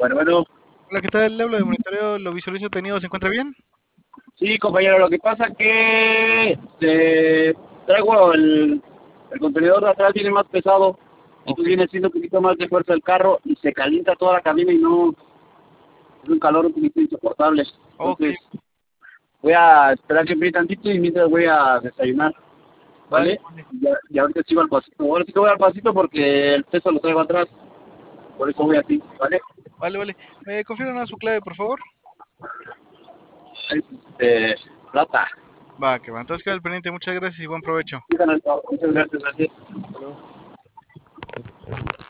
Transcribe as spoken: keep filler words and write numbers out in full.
Bueno, bueno, Hola, ¿qué tal? Le hablo de monitoreo, lo visualizo tenido, ¿se encuentra bien? sí, compañero, lo que pasa que eh, traigo el, el contenedor de atrás, viene más pesado, Ok. entonces viene haciendo un poquito más de fuerza el carro y se calienta toda la cabina y no, es un calor un poquito insoportable. Ok, Entonces, voy a esperar que enfríe tantito y mientras voy a desayunar, vale, ¿vale? vale, Y, ya, y ahorita sigo al pasito. Ahora sí que voy al pasito porque el peso lo traigo atrás, por eso voy así, ¿vale? vale, vale. ¿Me confirma su clave, por favor? Este, plata. Va, que va. Entonces queda al pendiente, muchas gracias y buen provecho. Muchas gracias, gracias. Hasta luego.